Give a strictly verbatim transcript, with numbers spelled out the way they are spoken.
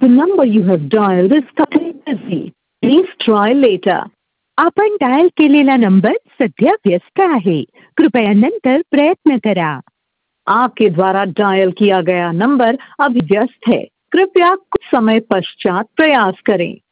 The number you have dialed is currently busy. Please try later. आपण dial केलेला number सध्या व्यस्त आहे. कृपया नंतर प्रयत्न करा. आपके द्वारा डायल किया गया नंबर अभी व्यस्त है. कृपया कुछ समय पश्चात प्रयास करें.